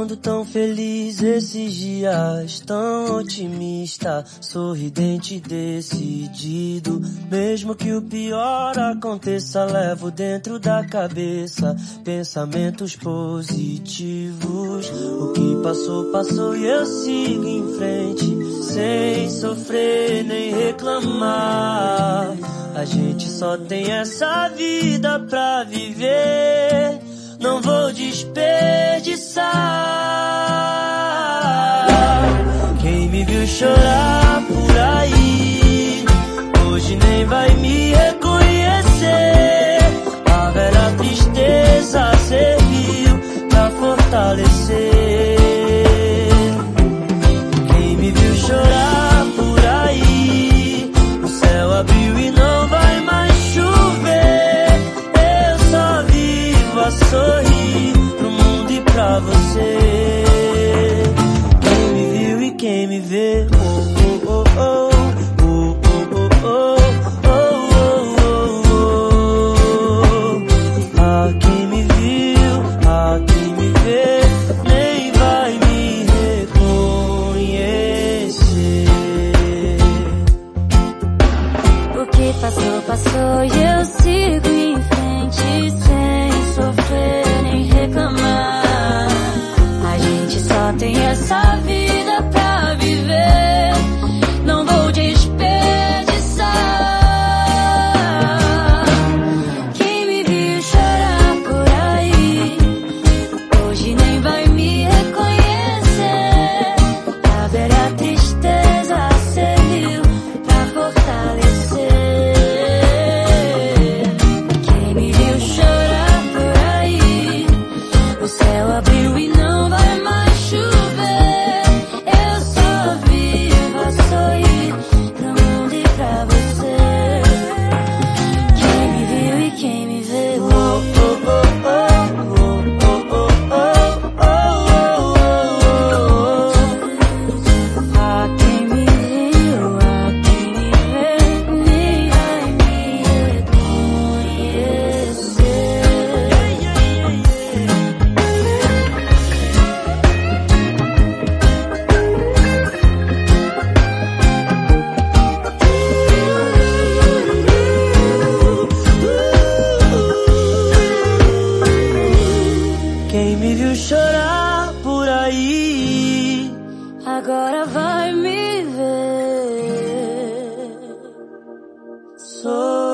ando tão feliz esses dias, tão otimista, sorridente, decidido. Mesmo que o pior aconteça, levo dentro da cabeça pensamentos positivos. O que passou, passou e eu sigo em frente, sem sofrer nem reclamar. A gente só tem essa vida pra viver, não vou desperdiçar. Quem me viu chorar por aí, hoje nem vai me reconhecer. A velha tristeza serviu pra fortalecer. Quem me viu chorar por aí, o céu abriu e não vai mais chover. Eu só vivo a sorrir pro mundo e pra você. Quem me viu e quem me vê, oh, oh, oh, oh. Passou, passou e eu sigo em frente, sem sofrer nem reclamar. A gente só tem essa vida pra viver, não vou desperdiçar. Quem me viu chorar por aí, hoje nem vai me reconhecer. A velha tristeza serviu pra fortalecer. O céu abriu e não vai mais chover. Eu só vivo a sorrir pro mundo e pra você. Quem me viu e quem me vê, oh, oh, oh, oh, oh, oh, oh, oh, oh. A quem me viu, a quem me vê, nem vai me reconhecer. Quem me viu chorar por aí, agora vai me ver.